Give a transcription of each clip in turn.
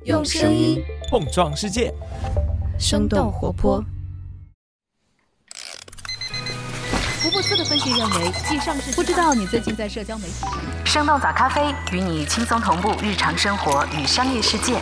用声音碰撞世界， 生动活泼。 福布斯的分析认为，继上市不知道你最近在社交媒体上。 生动早咖啡与你轻松同步日常生活与商业世界。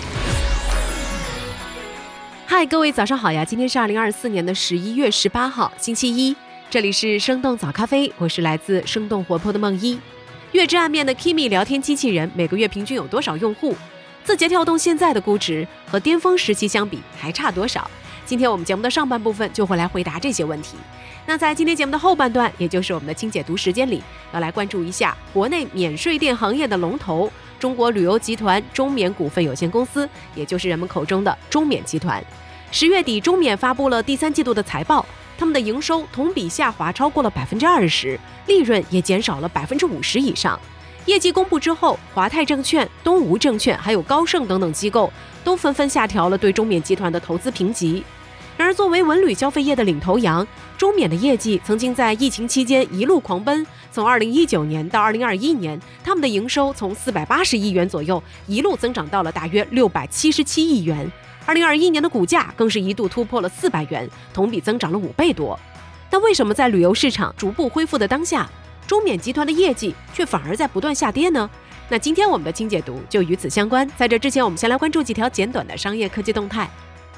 嗨，各位早上好呀！今天是2024年的11月18号，星期一，这里是生动早咖啡，我是来自生动活泼的梦一。月之暗面的 Kimi 聊天机器人每个月平均有多少用户？字节跳动现在的估值和巅峰时期相比还差多少？今天我们节目的上半部分就会来回答这些问题。那在今天节目的后半段，也就是我们的轻解读时间里，要来关注一下国内免税店行业的龙头中国旅游集团中免股份有限公司，也就是人们口中的中免集团。10月底，中免发布了第3季度的财报，他们的营收同比下滑超过了20%，利润也减少了50%以上。业绩公布之后，华泰证券、东吴证券还有高盛等等机构都纷纷下调了对中免集团的投资评级。然而，作为文旅消费业的领头羊，中免的业绩曾经在疫情期间一路狂奔，从2019年到2021年，他们的营收从480亿元左右一路增长到了大约677亿元。2021年的股价更是一度突破了400元，同比增长了5倍多。但为什么在旅游市场逐步恢复的当下，中免集团的业绩却反而在不断下跌呢？那今天我们的轻解读就与此相关。在这之前，我们先来关注几条简短的商业科技动态。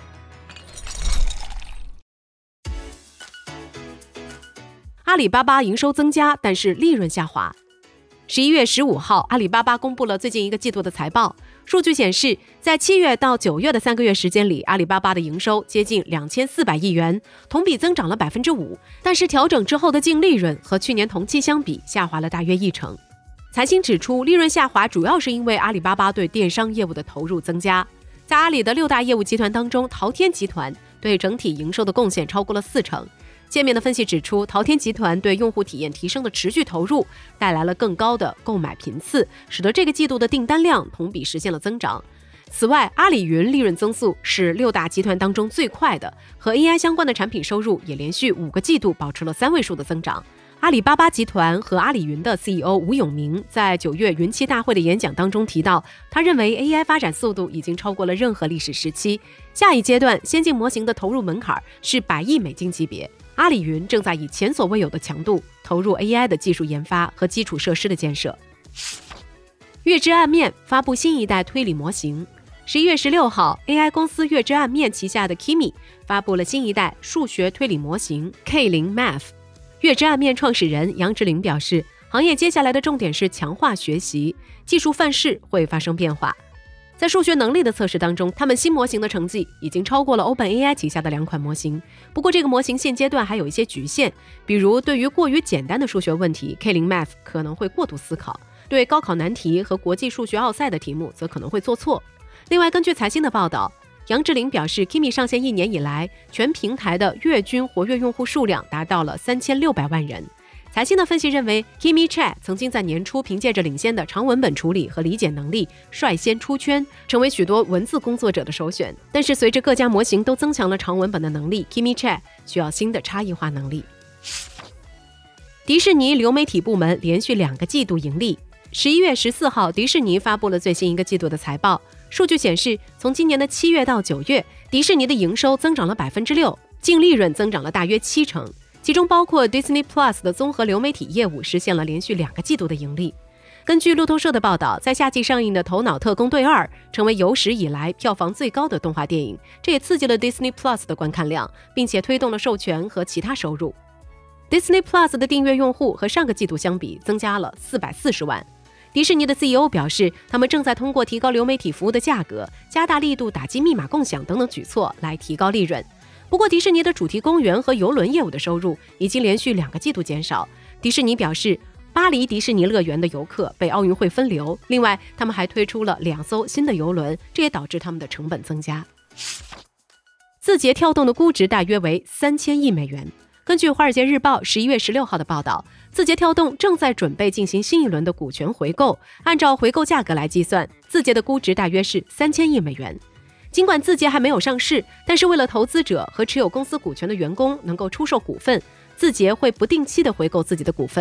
阿里巴巴营收增加，但是利润下滑。11月15号，阿里巴巴公布了最近一个季度的财报。数据显示，在7月到9月的3个月时间里，阿里巴巴的营收接近2400亿元，同比增长了5%，但是调整之后的净利润和去年同期相比下滑了大约1成。财新指出，利润下滑主要是因为阿里巴巴对电商业务的投入增加。在阿里的6大业务集团当中，淘天集团对整体营收的贡献超过了4成。界面的分析指出，淘天集团对用户体验提升的持续投入带来了更高的购买频次，使得这个季度的订单量同比实现了增长。此外，阿里云利润增速是6大集团当中最快的，和 AI 相关的产品收入也连续5个季度保持了3位数的增长。阿里巴巴集团和阿里云的 CEO 吴永明在9月云期大会的演讲当中提到，他认为 AI 发展速度已经超过了任何历史时期，下一阶段先进模型的投入门槛是100亿美金级别。阿里云正在以前所未有的强度投入 AI 的技术研发和基础设施的建设。月之暗面发布新一代推理模型。11月16号 ，AI 公司月之暗面旗下的 Kimi 发布了新一代数学推理模型 K0 Math。月之暗面创始人杨志玲表示，行业接下来的重点是强化学习，技术范式会发生变化。在数学能力的测试当中，他们新模型的成绩已经超过了 OpenAI 旗下的2款模型。不过这个模型现阶段还有一些局限，比如对于过于简单的数学问题 ，K0 Math 可能会过度思考，对高考难题和国际数学奥赛的题目则可能会做错。另外，根据财新的报道，杨志玲表示 Kimi 上线1年以来，全平台的月均活跃用户数量达到了3600万人。财新的分析认为 Kimi Chat 曾经在年初凭借着领先的长文本处理和理解能力率先出圈，成为许多文字工作者的首选。但是随着各家模型都增强了长文本的能力， Kimi Chat 需要新的差异化能力。迪士尼流媒体部门连续2个季度盈利。11月14号，迪士尼发布了最新一个季度的财报。数据显示，从今年的7月到9月，迪士尼的营收增长了6%，净利润增长了大约7成。其中包括 Disney Plus 的综合流媒体业务实现了连续2个季度的盈利。根据路透社的报道，在夏季上映的《头脑特工队2》成为有史以来票房最高的动画电影，这也刺激了 Disney Plus 的观看量，并且推动了授权和其他收入。Disney Plus 的订阅用户和上个季度相比增加了440万。迪士尼的 CEO 表示，他们正在通过提高流媒体服务的价格、加大力度打击密码共享等等举措来提高利润。不过，迪士尼的主题公园和邮轮业务的收入已经连续2个季度减少。迪士尼表示，巴黎迪士尼乐园的游客被奥运会分流，另外他们还推出了2艘新的邮轮，这也导致他们的成本增加。字节跳动的估值大约为3000亿美元。根据《华尔街日报》11月16号的报道，字节跳动正在准备进行新一轮的股权回购，按照回购价格来计算，字节的估值大约是3000亿美元。尽管字节还没有上市，但是为了投资者和持有公司股权的员工能够出售股份，字节会不定期的回购自己的股份。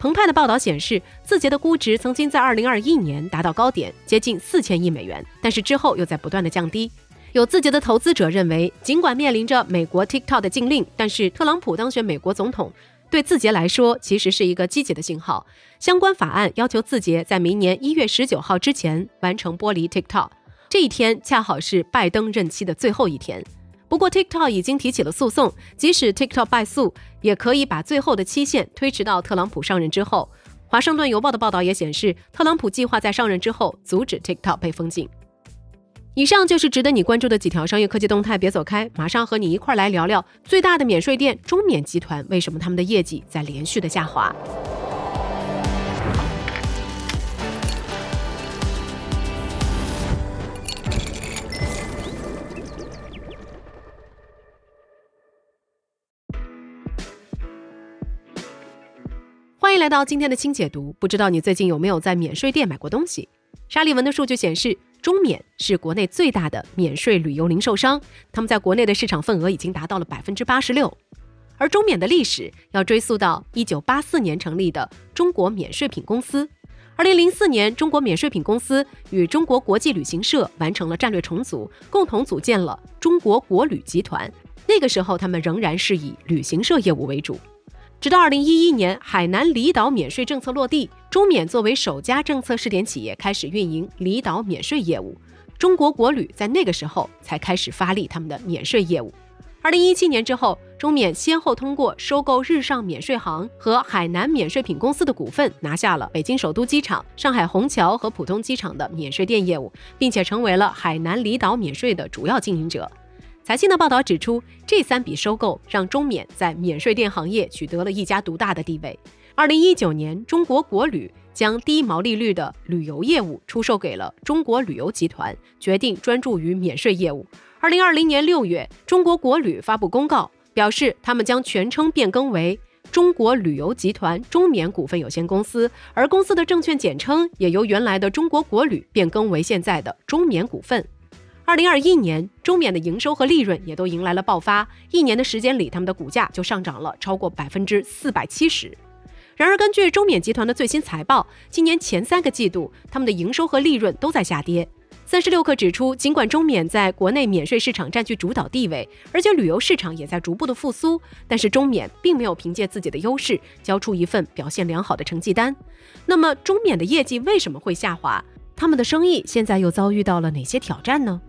澎湃的报道显示，字节的估值曾经在2021年达到高点，接近4000亿美元，但是之后又在不断的降低。有字节的投资者认为，尽管面临着美国 TikTok 的禁令，但是特朗普当选美国总统对字节来说其实是一个积极的信号。相关法案要求字节在明年1月19号之前完成剥离 TikTok， 这一天恰好是拜登任期的最后一天。不过 TikTok 已经提起了诉讼，即使 TikTok 败诉，也可以把最后的期限推迟到特朗普上任之后。华盛顿邮报的报道也显示，特朗普计划在上任之后阻止 TikTok 被封禁。以上就是值得你关注的几条商业科技动态，别走开，马上和你一块来聊聊最大的免税店中免集团为什么他们的业绩在连续的下滑。欢迎来到今天的轻解读。不知道你最近有没有在免税店买过东西？沙利文的数据显示，中免是国内最大的免税旅游零售商，他们在国内的市场份额已经达到了 86%。而中免的历史要追溯到1984年成立的中国免税品公司。2004年，中国免税品公司与中国国际旅行社完成了战略重组，共同组建了中国国旅集团。那个时候，他们仍然是以旅行社业务为主。直到2011年，海南离岛免税政策落地，中免作为首家政策试点企业开始运营离岛免税业务。中国国旅在那个时候才开始发力他们的免税业务。2017年之后，中免先后通过收购日上免税行和海南免税品公司的股份，拿下了北京首都机场、上海虹桥和浦东机场的免税店业务，并且成为了海南离岛免税的主要经营者。财新的报道指出，这3笔收购让中免在免税店行业取得了一家独大的地位。2019年，中国国旅将低毛利率的旅游业务出售给了中国旅游集团，决定专注于免税业务。2020年6月，中国国旅发布公告，表示他们将全称变更为中国旅游集团中免股份有限公司，而公司的证券简称也由原来的中国国旅变更为现在的中免股份。2021年，中免的营收和利润也都迎来了爆发，1年的时间里，他们的股价就上涨了超过 470%。然而，根据中免集团的最新财报，今年前3个季度，他们的营收和利润都在下跌。36氪指出，尽管中免在国内免税市场占据主导地位，而且旅游市场也在逐步的复苏，但是中免并没有凭借自己的优势交出一份表现良好的成绩单。那么，中免的业绩为什么会下滑？他们的生意现在又遭遇到了哪些挑战呢？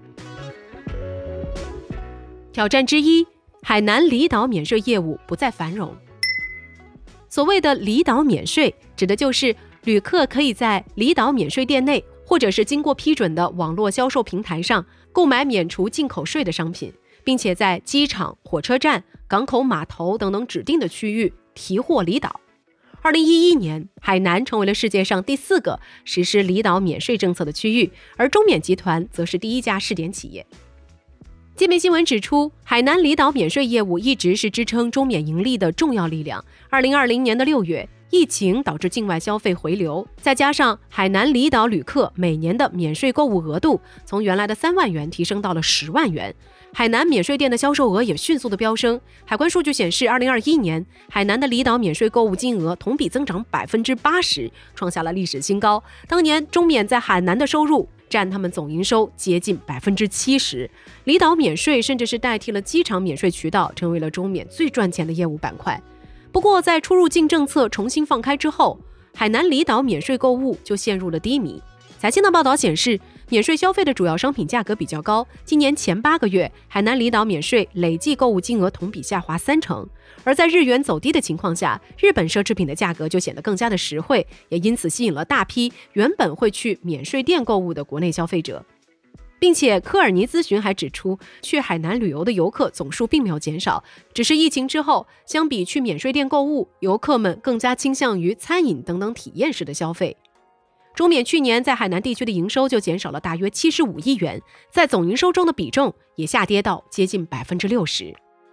挑战之一，海南离岛免税业务不再繁荣。所谓的离岛免税，指的就是旅客可以在离岛免税店内，或者是经过批准的网络销售平台上购买免除进口税的商品，并且在机场、火车站、港口码头等等指定的区域提货离岛。2011年，海南成为了世界上第4个实施离岛免税政策的区域，而中免集团则是第1家试点企业。界面新闻指出，海南离岛免税业务一直是支撑中免盈利的重要力量。2020年的6月，疫情导致境外消费回流，再加上海南离岛旅客每年的免税购物额度从原来的3万元提升到了10万元，海南免税店的销售额也迅速的飙升。海关数据显示，2021年海南的离岛免税购物金额同比增长 80%， 创下了历史新高。当年中免在海南的收入占他们总营收接近 70%， 离岛免税甚至是代替了机场免税渠道，成为了中免最赚钱的业务板块。不过在出入境政策重新放开之后，海南离岛免税购物就陷入了低迷。财新的报道显示，免税消费的主要商品价格比较高，今年前8个月，海南离岛免税累计购物金额同比下滑30%。而在日元走低的情况下，日本奢侈品的价格就显得更加的实惠，也因此吸引了大批原本会去免税店购物的国内消费者。并且科尔尼咨询还指出，去海南旅游的游客总数并没有减少，只是疫情之后，相比去免税店购物，游客们更加倾向于餐饮等等体验式的消费。中免去年在海南地区的营收就减少了大约75亿元，在总营收中的比重也下跌到接近 60%。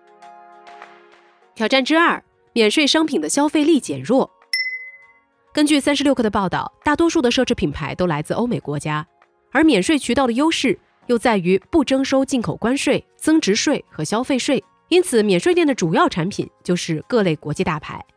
挑战之2，免税商品的消费力减弱。根据36氪的报道，大多数的奢侈品牌都来自欧美国家，而免税渠道的优势又在于不征收进口关税、增值税和消费税，因此免税店的主要产品就是各类国际大牌。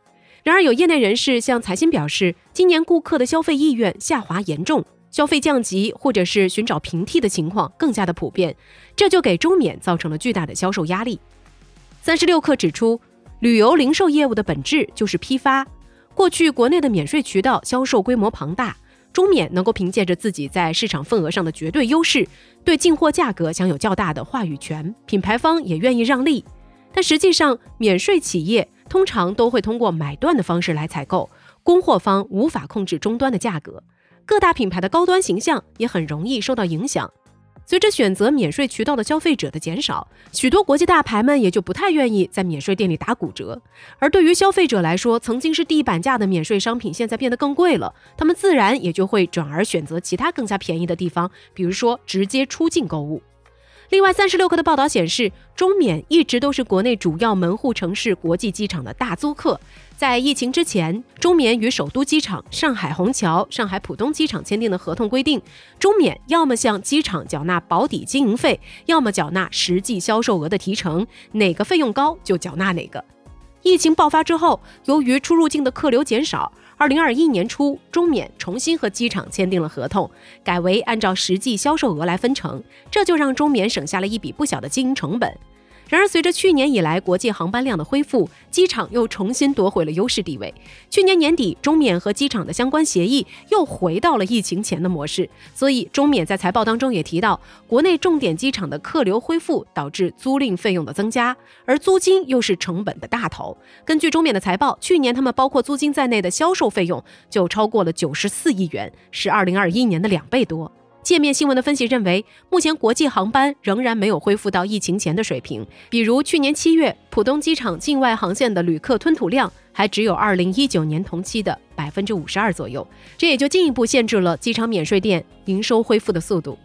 然而有业内人士向财新表示，今年顾客的消费意愿下滑严重，消费降级或者是寻找平替的情况更加的普遍，这就给中免造成了巨大的销售压力。36氪指出，旅游零售业务的本质就是批发，过去国内的免税渠道销售规模庞大，中免能够凭借着自己在市场份额上的绝对优势，对进货价格享有较大的话语权，品牌方也愿意让利。但实际上，免税企业通常都会通过买断的方式来采购，供货方无法控制终端的价格，各大品牌的高端形象也很容易受到影响。随着选择免税渠道的消费者的减少，许多国际大牌们也就不太愿意在免税店里打骨折。而对于消费者来说，曾经是地板价的免税商品现在变得更贵了，他们自然也就会转而选择其他更加便宜的地方，比如说直接出境购物。另外，36氪的报道显示，中免一直都是国内主要门户城市国际机场的大租客。在疫情之前，中免与首都机场、上海虹桥、上海浦东机场签订的合同规定，中免要么向机场缴纳保底经营费，要么缴纳实际销售额的提成，哪个费用高就缴纳哪个。疫情爆发之后，由于出入境的客流减少，2021年初，中免重新和机场签订了合同，改为按照实际销售额来分成，这就让中免省下了一笔不小的经营成本。然而，随着去年以来国际航班量的恢复，机场又重新夺回了优势地位。去年年底，中免和机场的相关协议又回到了疫情前的模式，所以中免在财报当中也提到，国内重点机场的客流恢复导致租赁费用的增加，而租金又是成本的大头。根据中免的财报，去年他们包括租金在内的销售费用就超过了94亿元，是2021年的2倍多。界面新闻的分析认为，目前国际航班仍然没有恢复到疫情前的水平，比如去年7月，浦东机场境外航线的旅客吞吐量还只有2019年同期的52%左右，这也就进一步限制了机场免税店营收恢复的速度。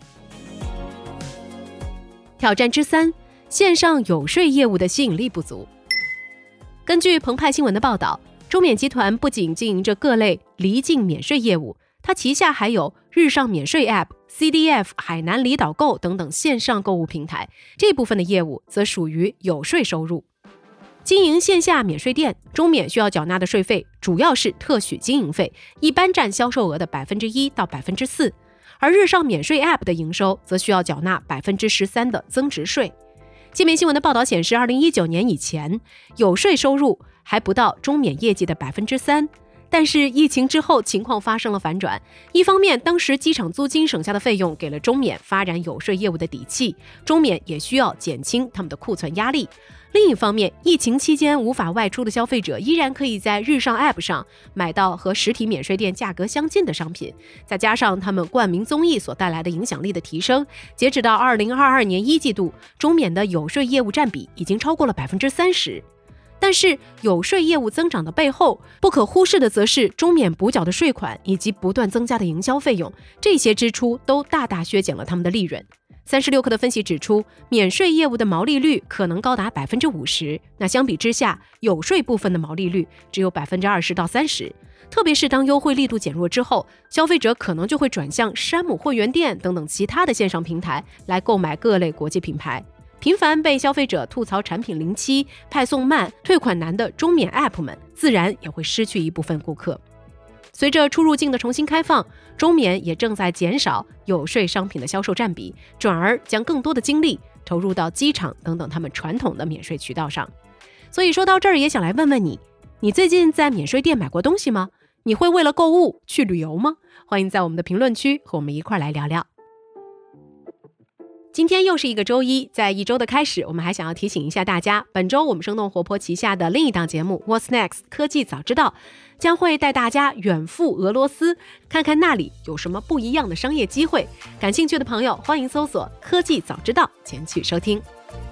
挑战之3，线上有税业务的吸引力不足。根据澎湃新闻的报道，中免集团不仅经营着各类离境免税业务，它旗下还有日上免税 App、CDF、海南离岛购等等线上购物平台，这部分的业务则属于有税收入。经营线下免税店，中免需要缴纳的税费主要是特许经营费，一般占销售额的1%到4%，而日上免税 App 的营收则需要缴纳13%的增值税。界面新闻的报道显示，2019年以前，有税收入还不到中免业绩的3%。但是疫情之后，情况发生了反转。一方面，当时机场租金省下的费用给了中免发展有税业务的底气，中免也需要减轻他们的库存压力。另一方面，疫情期间无法外出的消费者依然可以在日上 App 上买到和实体免税店价格相近的商品，再加上他们冠名综艺所带来的影响力的提升，截止到2022年1季度，中免的有税业务占比已经超过了30%。但是有税业务增长的背后，不可忽视的则是中免补缴的税款以及不断增加的营销费用，这些支出都大大削减了他们的利润。36氪的分析指出，免税业务的毛利率可能高达50%，那相比之下，有税部分的毛利率只有20%到30%。特别是当优惠力度减弱之后，消费者可能就会转向山姆会员店等等其他的线上平台来购买各类国际品牌。频繁被消费者吐槽产品临期、派送慢、退款难的中免 App 们，自然也会失去一部分顾客。随着出入境的重新开放，中免也正在减少有税商品的销售占比，转而将更多的精力投入到机场等等他们传统的免税渠道上。所以说到这儿，也想来问问你，你最近在免税店买过东西吗？你会为了购物去旅游吗？欢迎在我们的评论区和我们一块来聊聊。今天又是一个周一，在一周的开始，我们还想要提醒一下大家，本周我们生动活泼旗下的另一档节目 What's Next 科技早知道将会带大家远赴俄罗斯，看看那里有什么不一样的商业机会。感兴趣的朋友欢迎搜索科技早知道前去收听。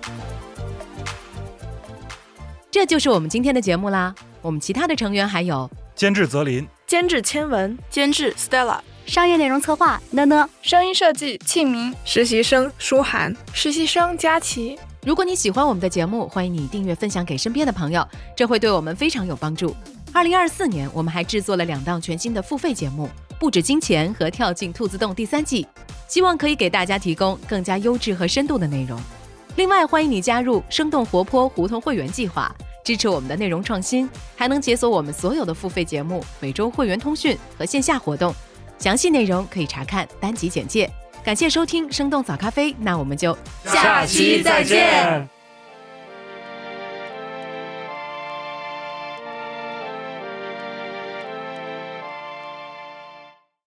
这就是我们今天的节目啦，我们其他的成员还有监制泽林， 监制千文， 监制 Stella， 商业内容策划呢呢， 声音设计庆明，实习生舒涵，实习生佳琪。 如果你喜欢我们的节目，欢迎你订阅分享给身边的朋友，这会对我们非常有帮助。2024年我们还制作了2档全新的付费节目，不止金钱和跳进兔子洞第3季，希望可以给大家提供更加优质和深度的内容。另外欢迎你加入生动活泼胡同会员计划， 支持我们的内容创新，还能解锁我们所有的付费节目、每周会员通讯和线下活动。详细内容可以查看单集简介。感谢收听生动早咖啡，那我们就下期再见。